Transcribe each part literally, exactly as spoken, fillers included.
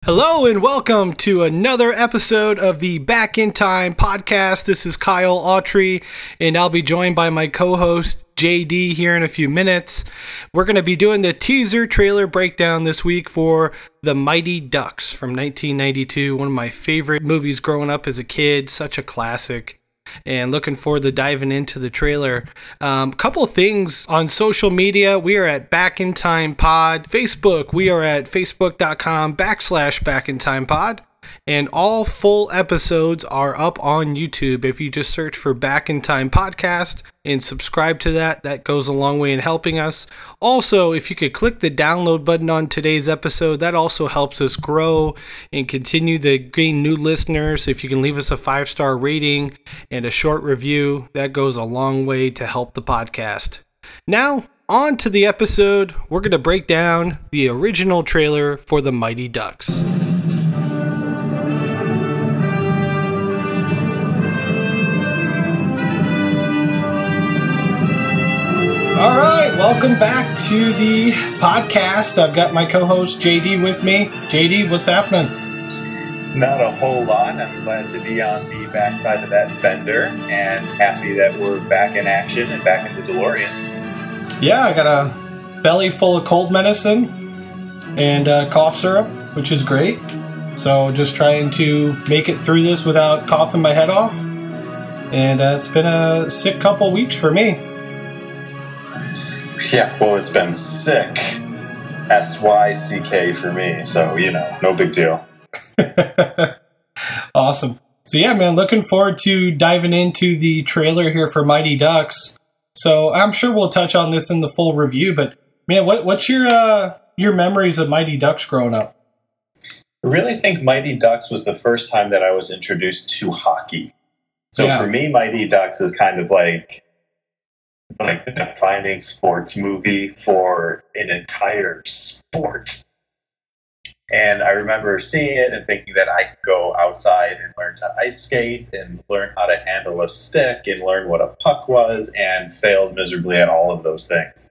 Hello and welcome to another episode of the Back in Time podcast. This is Kyle Autry, and I'll be joined by my co-host J D here in a few minutes. We're going to be doing the teaser trailer breakdown this week for The Mighty Ducks from nineteen ninety-two, one of my favorite movies growing up as a kid, such a classic. And looking forward to diving into the trailer. Um, couple things on social media. We are at Back in Time Pod. Facebook, we are at facebook.com backslash Back in Time Pod. And all full episodes are up on YouTube. If you just search for Back in Time Podcast and subscribe to that, that goes a long way in helping us. Also, if you could click the download button on today's episode, that also helps us grow and continue to gain new listeners. If you can leave us a five-star rating and a short review, that goes a long way to help the podcast. Now, on to the episode. We're going to break down the original trailer for The Mighty Ducks. All right, welcome back to the podcast. I've got my co-host J D with me. J D, what's happening? Not a whole lot. I'm glad to be on the backside of that bender and happy that we're back in action and back in the DeLorean. Yeah, I got a belly full of cold medicine and uh, cough syrup, which is great. So just trying to make it through this without coughing my head off. And uh, it's been a sick couple weeks for me. Yeah, well, it's been sick. S Y C K for me. So, you know, no big deal. Awesome. So, yeah, man, looking forward to diving into the trailer here for Mighty Ducks. So, I'm sure we'll touch on this in the full review, but, man, what, what's your uh, your memories of Mighty Ducks growing up? I really think Mighty Ducks was the first time that I was introduced to hockey. So, yeah. For me, Mighty Ducks is kind of like... like the defining sports movie for an entire sport. And I remember seeing it and thinking that I could go outside and learn to ice skate and learn how to handle a stick and learn what a puck was, and failed miserably at all of those things.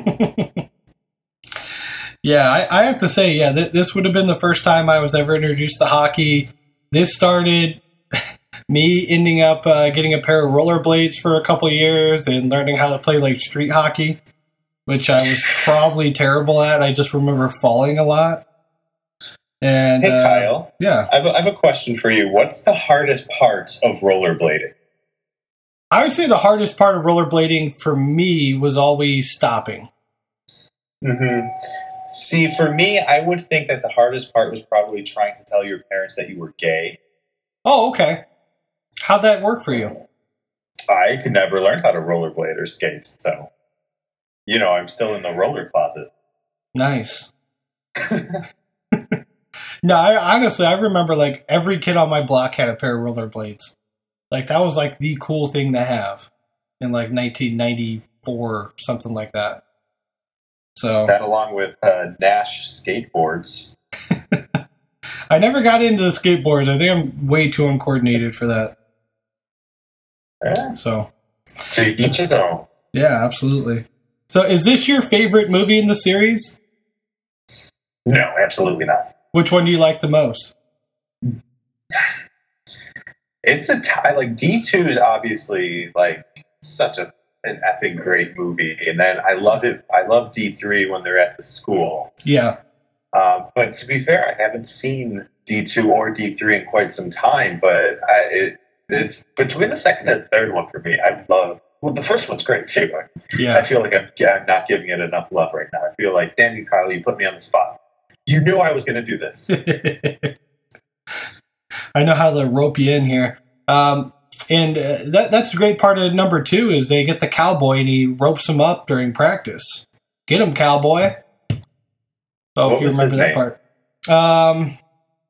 Yeah, I, I have to say, yeah, th- this would have been the first time I was ever introduced to hockey. This started... me ending up uh, getting a pair of rollerblades for a couple of years and learning how to play like street hockey, which I was probably terrible at. I just remember falling a lot. And hey, uh, Kyle. Yeah. I have, a, I have a question for you. What's the hardest part of rollerblading? I would say the hardest part of rollerblading for me was always stopping. Mm-hmm. See, for me, I would think that the hardest part was probably trying to tell your parents that you were gay. Oh, okay. How'd that work for you? I could never learn how to rollerblade or skate, so, you know, I'm still in the roller closet. Nice. No, I, honestly, I remember, like, every kid on my block had a pair of rollerblades. Like, that was, like, the cool thing to have in, like, nineteen ninety-four, something like that. So that along with uh, Nash skateboards. I never got into the skateboards. I think I'm way too uncoordinated for that. Yeah. So, so each his own. Yeah, absolutely. So, is this your favorite movie in the series? No, absolutely not. Which one do you like the most? It's a tie. Like D two is obviously like such a an effing great movie, and then I love it. I love D three when they're at the school. Yeah. Um, but to be fair, I haven't seen D two or D three in quite some time. But I, it, it's between the second and third one for me. I love. Well, the first one's great too. Yeah. I feel like I'm, I'm not giving it enough love right now. I feel like, damn you, Kyle, you put me on the spot. You knew I was going to do this. I know how to rope you in here. Um, and uh, that that's a great part of number two is they get the cowboy and he ropes him up during practice. Get him, cowboy. So if you remember that part. Um,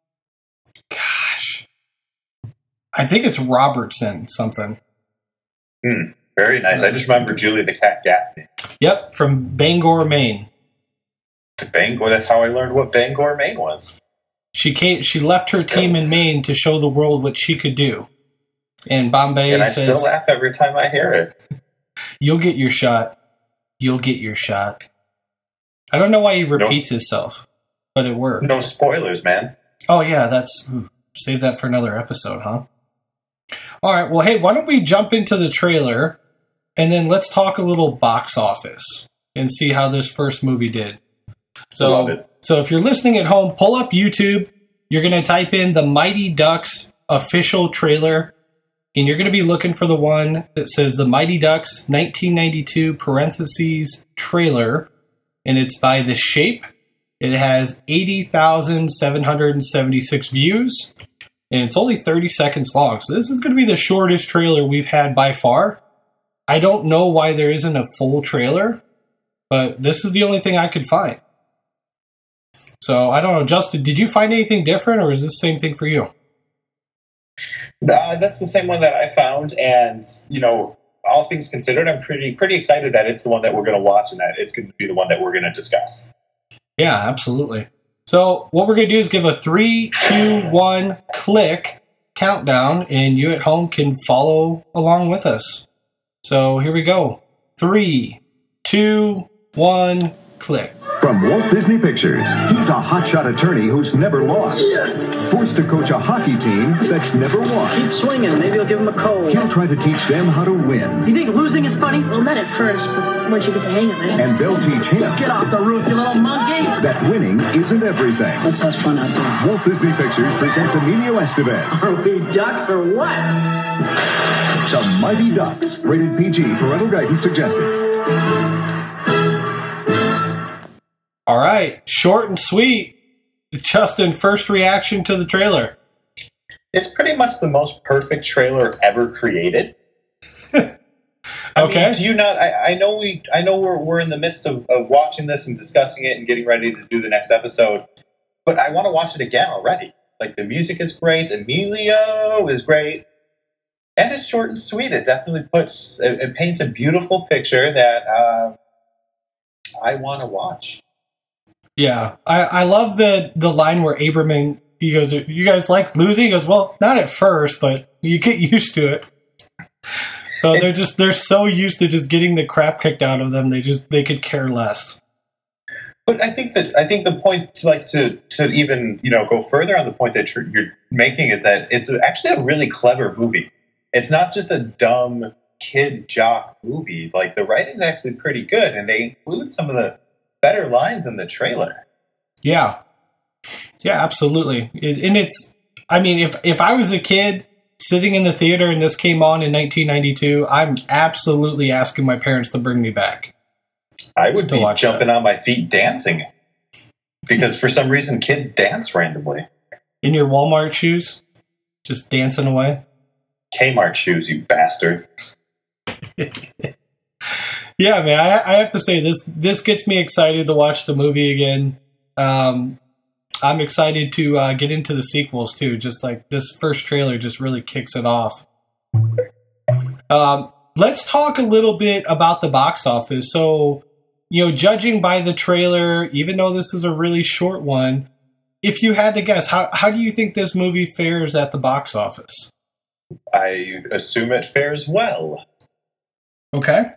gosh. I think it's Robertson something. Hmm. Very nice. I just remember Julie the Cat Gaffney. Yep, from Bangor, Maine. To Bangor? That's how I learned what Bangor, Maine was. She came, she left her still. team in Maine to show the world what she could do. And Bombay and I says... still laugh every time I hear it. You'll get your shot. You'll get your shot. I don't know why he repeats no, himself, but it worked. No spoilers, man. Oh, yeah, that's... Ooh, save that for another episode, huh? All right, well, hey, why don't we jump into the trailer, and then let's talk a little box office and see how this first movie did. So, so if you're listening at home, pull up YouTube. You're going to type in the Mighty Ducks official trailer, and you're going to be looking for the one that says the Mighty Ducks nineteen ninety-two parentheses trailer, and it's by The Shape. It has eighty thousand seven hundred seventy-six views, and it's only thirty seconds long. So this is going to be the shortest trailer we've had by far. I don't know why there isn't a full trailer, but this is the only thing I could find. So I don't know, Justin, did you find anything different, or is this the same thing for you? Uh, that's the same one that I found, and, you know, all things considered, I'm pretty pretty excited that it's the one that we're going to watch and that it's going to be the one that we're going to discuss. Yeah, absolutely. So what we're going to do is give a three, two, one, click countdown, and you at home can follow along with us. So here we go. Three, two, one, click. From Walt Disney Pictures, he's a hotshot attorney who's never lost. Yes! Forced to coach a hockey team that's never won. Keep swinging, maybe I'll give him a cold. He'll try to teach them how to win. You think losing is funny? Well, not at first, but once you get the hang of it. And they'll teach him. Get off the roof, you little monkey! That winning isn't everything. Let's have fun out there. Walt Disney Pictures presents Emilio Estevez. Are we ducks or what? The Mighty Ducks. Rated P G. Parental guidance suggested. All right, short and sweet. Justin, first reaction to the trailer. It's pretty much the most perfect trailer ever created. I Okay. mean, do you not? I, I know we. I know we're we're in the midst of, of watching this and discussing it and getting ready to do the next episode. But I want to watch it again already. Like, the music is great, Emilio is great, and it's short and sweet. It definitely puts. It, it paints a beautiful picture that uh, I want to watch. Yeah, I, I love the, the line where Abraman, he goes, you guys like losing? He goes, well, not at first, but you get used to it. So they're just, they're so used to just getting the crap kicked out of them, they just, they could care less. But I think that, I think the point, like, to, to even, you know, go further on the point that you're, you're making is that it's actually a really clever movie. It's not just a dumb kid jock movie. Like, the writing is actually pretty good, and they include some of the better lines in the trailer. Yeah. Yeah, absolutely. It, and it's, I mean, if, if I was a kid sitting in the theater and this came on in nineteen ninety-two, I'm absolutely asking my parents to bring me back. I would be jumping that. on my feet dancing. Because for some reason, kids dance randomly. In your Walmart shoes? Just dancing away? Kmart shoes, you bastard. Yeah, man, I, I have to say, this this gets me excited to watch the movie again. Um, I'm excited to uh, get into the sequels, too. Just like this first trailer just really kicks it off. Um, let's talk a little bit about the box office. So, you know, judging by the trailer, even though this is a really short one, if you had to guess, how, how do you think this movie fares at the box office? I assume it fares well. Okay.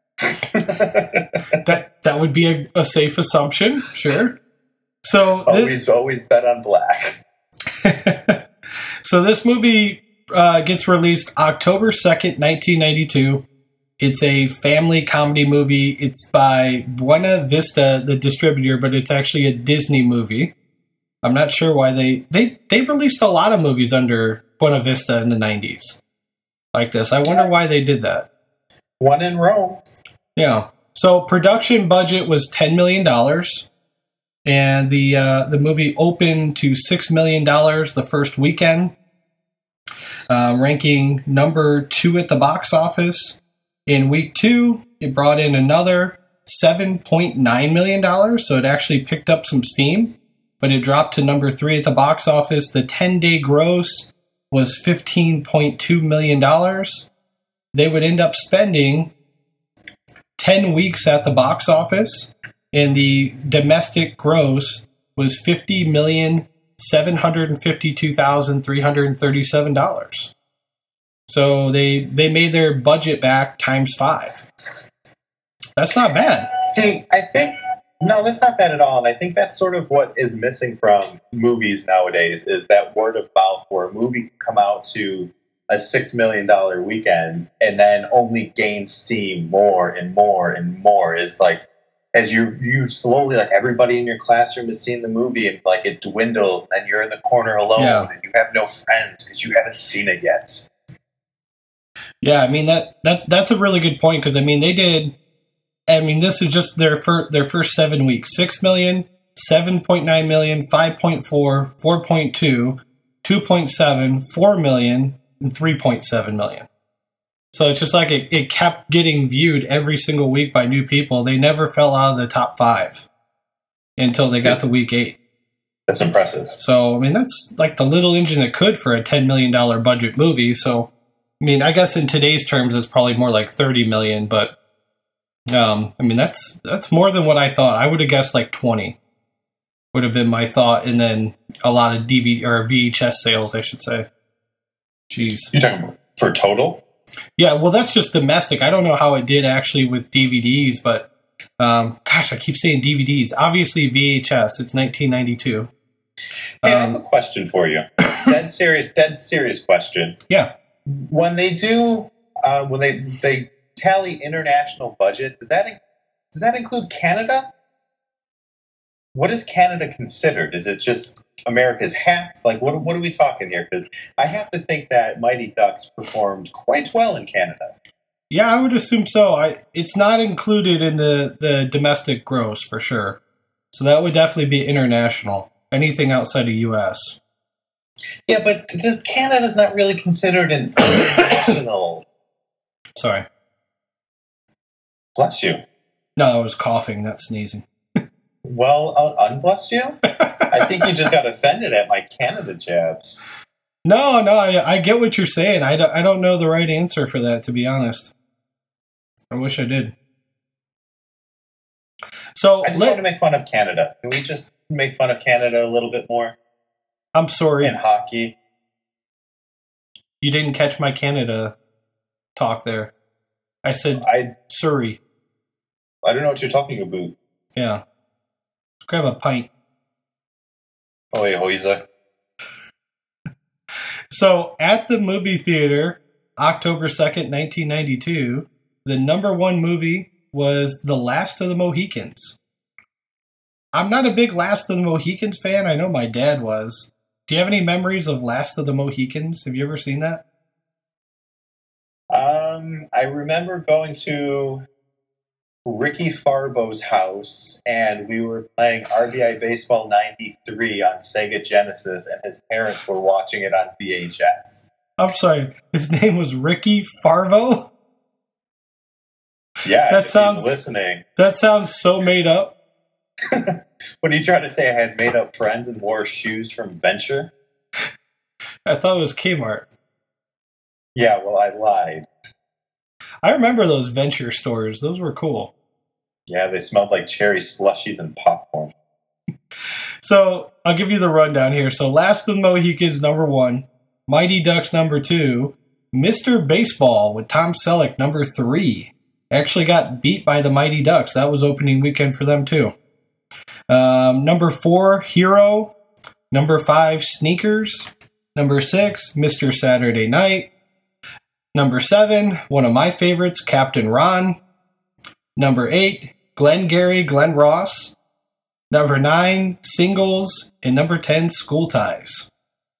that that would be a, a safe assumption, sure. So always this, always bet on black. So this movie uh, gets released October second, nineteen ninety-two. It's a family comedy movie. It's by Buena Vista, the distributor, but it's actually a Disney movie. I'm not sure why they they they released a lot of movies under Buena Vista in the nineties like this. I wonder why they did that. One in Rome. Yeah. So production budget was ten million dollars, and the uh, the movie opened to six million dollars the first weekend, uh, ranking number two at the box office. In week two, it brought in another seven point nine million dollars, so it actually picked up some steam, but it dropped to number three at the box office. The ten-day gross was fifteen point two million dollars. They would end up spending ten weeks at the box office, and the domestic gross was fifty million seven hundred fifty-two thousand three hundred thirty-seven dollars. So they they made their budget back times five. That's not bad. See, I think No, that's not bad at all. And I think that's sort of what is missing from movies nowadays is that word of mouth where a movie can come out to a six million dollars weekend and then only gain steam more and more and more. Is like, as you you slowly, like everybody in your classroom has seen the movie and like it dwindles and you're in the corner alone yeah. and you have no friends because you haven't seen it yet. Yeah, I mean, that, that that's a really good point because, I mean, they did... I mean, this is just their first, their first seven weeks. six million, seven point nine million, five point four, four point two, two point seven, four million, and three point seven million. So it's just like it, it kept getting viewed every single week by new people. They never fell out of the top five until they got to week eight. That's impressive. So, I mean, that's like the little engine that could for a ten million dollars budget movie. So, I mean, I guess in today's terms, it's probably more like thirty million dollars, but Um, I mean, that's that's more than what I thought. I would have guessed like twenty would have been my thought, and then a lot of D V D or V H S sales, I should say. Jeez. You're talking about for total? Yeah, well, that's just domestic. I don't know how it did actually with D V Ds, but um, gosh, I keep saying D V Ds. Obviously, V H S. It's nineteen ninety-two. Hey, um, I have a question for you. dead serious, dead serious question. Yeah. When they do, uh, when they they. tally international budget, does that does that include Canada? What is Canada considered? Is it just America's half? Like, what what are we talking here? Because I have to think that Mighty Ducks performed quite well in Canada. Yeah, I would assume so. I it's not included in the, the domestic gross for sure. So that would definitely be international. Anything outside of U S. Yeah, but does, Canada's not really considered an international. Sorry. Bless you. No, I was coughing, not sneezing. Well, uh, unbless you? I think you just got offended at my Canada jabs. No, no, I, I get what you're saying. I don't, I don't know the right answer for that, to be honest. I wish I did. So I just let, want to make fun of Canada. Can we just make fun of Canada a little bit more? I'm sorry. In hockey. You didn't catch my Canada talk there. I said I, Surrey. I don't know what you're talking about. Yeah. Let's grab a pint. Oh, yeah, Hoiza. So, at the movie theater, October second, nineteen ninety-two, the number one movie was The Last of the Mohicans. I'm not a big Last of the Mohicans fan. I know my dad was. Do you have any memories of Last of the Mohicans? Have you ever seen that? Um, I remember going to Ricky Farbo's house, and we were playing R B I Baseball ninety-three on Sega Genesis, and his parents were watching it on V H S. I'm sorry, his name was Ricky Farbo? Yeah, that sounds, he's listening. That sounds so made up. What are you trying to say? I had made up friends and wore shoes from Venture? I thought it was Kmart. Yeah, well, I lied. I remember those Venture stores. Those were cool. Yeah, they smelled like cherry slushies and popcorn. So, I'll give you the rundown here. So, Last of the Mohicans, number one. Mighty Ducks, number two. Mister Baseball with Tom Selleck, number three. Actually got beat by the Mighty Ducks. That was opening weekend for them, too. Um, number four, Hero. Number five, Sneakers. Number six, Mister Saturday Night. Number seven, one of my favorites, Captain Ron. Number eight, Glengarry Glen Ross. Number nine, Singles. And number ten, School Ties.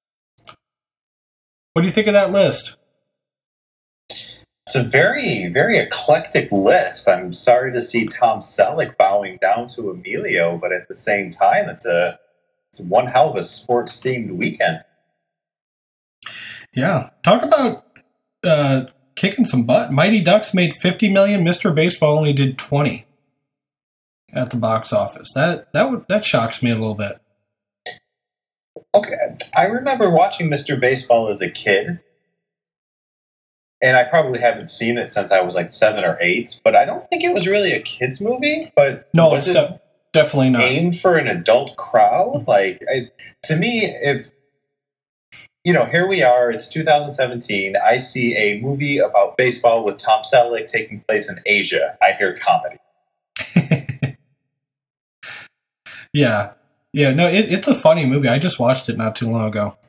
What do you think of that list? It's a very, very eclectic list. I'm sorry to see Tom Selleck bowing down to Emilio, but at the same time, it's a it's one hell of a sports-themed weekend. Yeah. Talk about uh, kicking some butt. Mighty Ducks made fifty million dollars. Mister Baseball only did twenty at the box office. That that would, that shocks me a little bit. Okay, I remember watching Mister Baseball as a kid, and I probably haven't seen it since I was like seven or eight. But I don't think it was really a kids' movie. But no, was it's it de- definitely not aimed for an adult crowd. Like I, to me, if you know, here we are. It's two thousand seventeen. I see a movie about baseball with Tom Selleck taking place in Asia. I hear comedy. Yeah. Yeah, no, it, it's a funny movie. I just watched it not too long ago.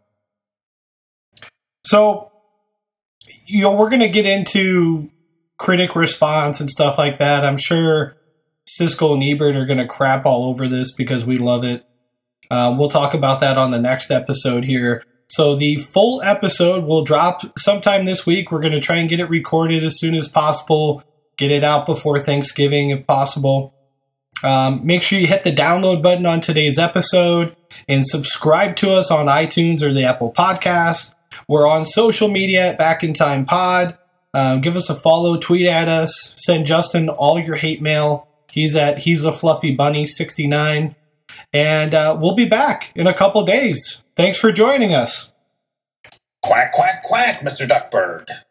So, you know, we're going to get into critic response and stuff like that. I'm sure Siskel and Ebert are going to crap all over this because we love it. Uh, we'll talk about that on the next episode here. So the full episode will drop sometime this week. We're going to try and get it recorded as soon as possible, get it out before Thanksgiving if possible. Um, make sure you hit the download button on today's episode and subscribe to us on iTunes or the Apple Podcast. We're on social media at Back in Time Pod. Um, give us a follow, tweet at us, send Justin all your hate mail. He's at He's a Fluffy Bunny sixty-nine. And uh, we'll be back in a couple days. Thanks for joining us. Quack, quack, quack, Mister Duckburg.